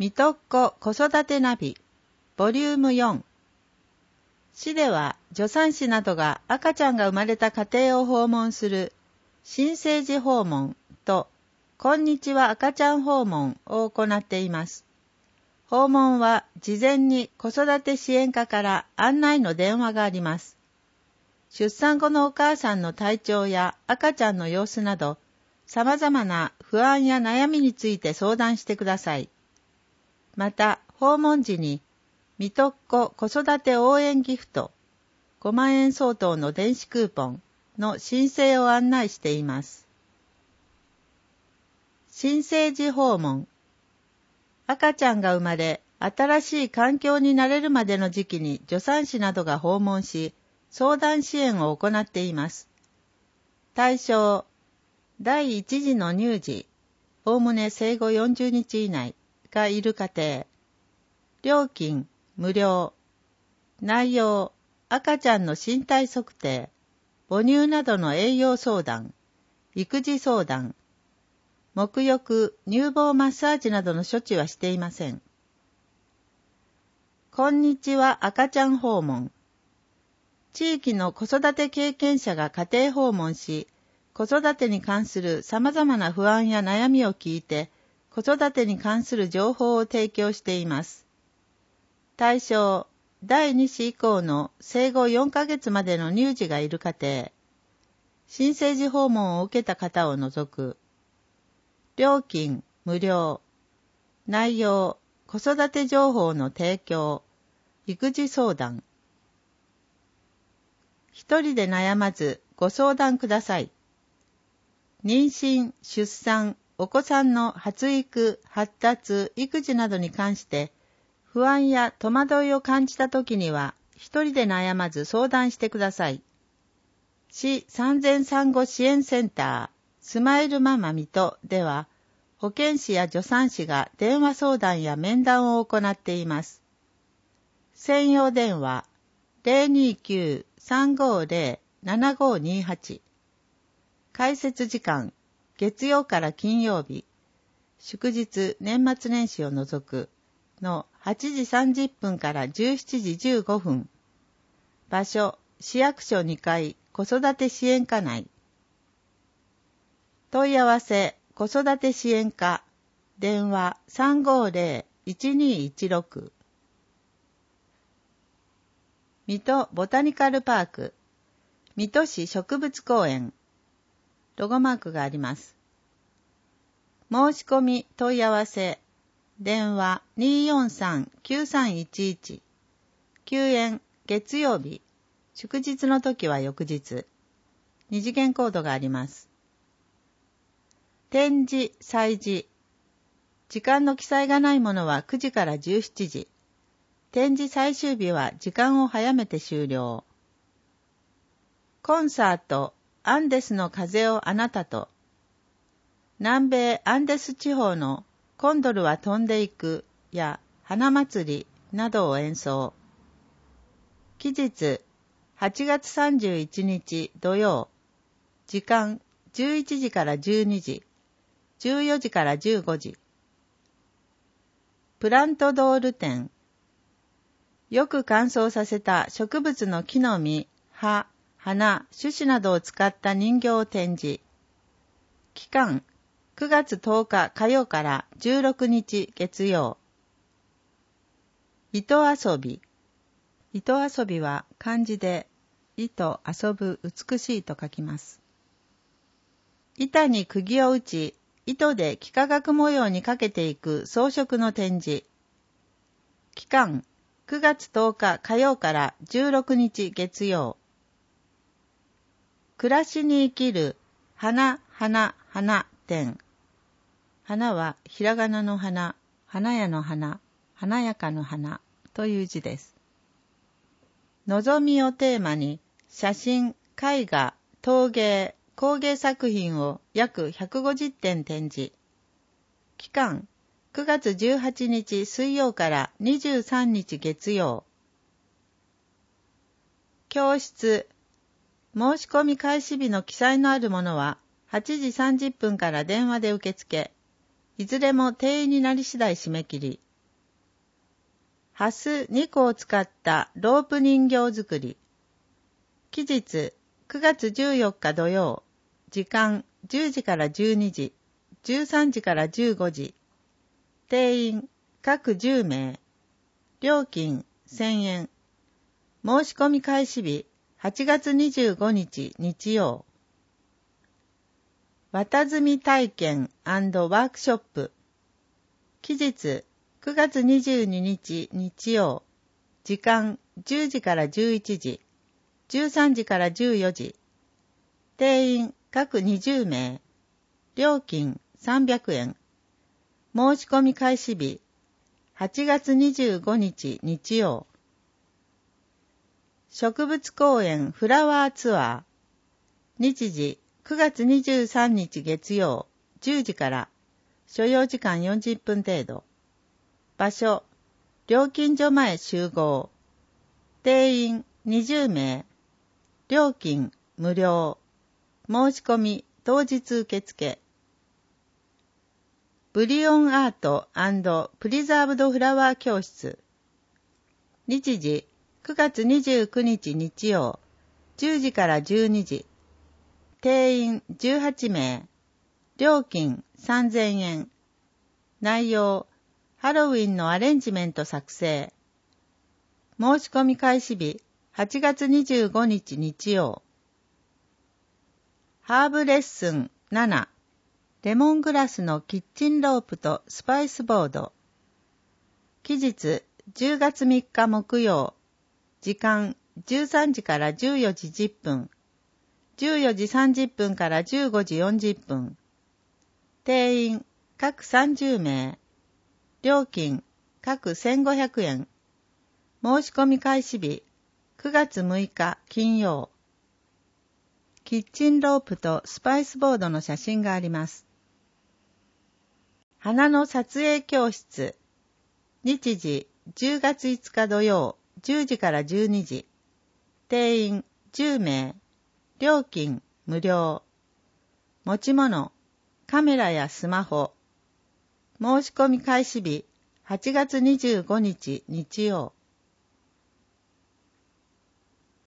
みとっこ子育てナビボリューム4。市では助産師などが赤ちゃんが生まれた家庭を訪問する新生児訪問とこんにちは赤ちゃん訪問を行っています。訪問は事前に子育て支援課から案内の電話があります。出産後のお母さんの体調や赤ちゃんの様子など様々な不安や悩みについて相談してください。また、訪問時に、みとっこ子育て応援ギフト5万円相当の電子クーポンの申請を案内しています。新生児訪問。赤ちゃんが生まれ、新しい環境に慣れるまでの時期に助産師などが訪問し、相談支援を行っています。対象、第一次の乳児、おおむね生後40日以内がいる家庭。料金、無料。内容、赤ちゃんの身体測定、母乳などの栄養相談、育児相談、沐浴、乳房マッサージなどの処置はしていません。こんにちは赤ちゃん訪問。地域の子育て経験者が家庭訪問し、子育てに関する様々な不安や悩みを聞いて、子育てに関する情報を提供しています。対象、第2子以降の生後4ヶ月までの乳児がいる家庭。新生児訪問を受けた方を除く。料金、無料。内容、子育て情報の提供。育児相談。一人で悩まずご相談ください。妊娠、出産、お子さんの発育、発達、育児などに関して不安や戸惑いを感じたときには一人で悩まず相談してください。市産前産後支援センタースマイルママ水戸では保健師や助産師が電話相談や面談を行っています。専用電話 029-350-7528 開設時間、月曜から金曜日、祝日、年末年始を除くの8時30分から17時15分。場所、市役所2階、子育て支援課内。問い合わせ、子育て支援課、電話350-1216。水戸ボタニカルパーク、水戸市植物公園。ロゴマークがあります。申し込み問い合わせ、電話 243-9311。休園、月曜日、祝日の時は翌日。二次元コードがあります。展示、催事。時間の記載がないものは9時から17時。展示最終日は時間を早めて終了。コンサート、アンデスの風をあなたと。南米アンデス地方のコンドルは飛んでいくや花祭りなどを演奏。期日、8月31日土曜。時間、11時から12時。14時から15時。プラントドール展。よく乾燥させた植物の木の実、葉、花、種子などを使った人形を展示。期間、9月10日火曜から16日月曜。糸遊び。糸遊びは漢字で、糸遊ぶ美しいと書きます。板に釘を打ち、糸で幾何学模様にかけていく装飾の展示。期間、9月10日火曜から16日月曜。暮らしに生きる花展。花はひらがなの花、花屋の花、華やかの花という字です。望みをテーマに写真、絵画、陶芸、工芸作品を約150点展示。期間、9月18日水曜から23日月曜。教室。申し込み開始日の記載のあるものは8時30分から電話で受付。いずれも定員になり次第締め切り。 ハス2個を使ったロープ人形作り。期日9月14日土曜。時間10時から12時、13時から15時。定員各10名。料金1000円。申し込み開始日8月25日日曜。綿積み体験&ワークショップ。期日9月22日日曜。時間10時から11時、13時から14時。定員各20名。料金300円。申し込み開始日8月25日日曜。植物公園フラワーツアー。日時9月23日月曜10時から。所要時間40分程度。場所料金所前集合。定員20名。料金無料。申し込み当日受付。ブリオンアート&プリザーブドフラワー教室。日時9月29日日曜10時から12時。定員18名。料金3000円。内容ハロウィンのアレンジメント作成。申し込み開始日8月25日日曜。ハーブレッスン7。レモングラスのキッチンロープとスパイスボード。期日10月3日木曜。時間13時から14時10分。14時30分から15時40分。定員各30名。料金各1500円。申し込み開始日9月6日金曜。キッチンロープとスパイスボードの写真があります。花の撮影教室。日時10月5日土曜10時から12時。定員10名。料金無料。持ち物カメラやスマホ。申し込み開始日8月25日日曜。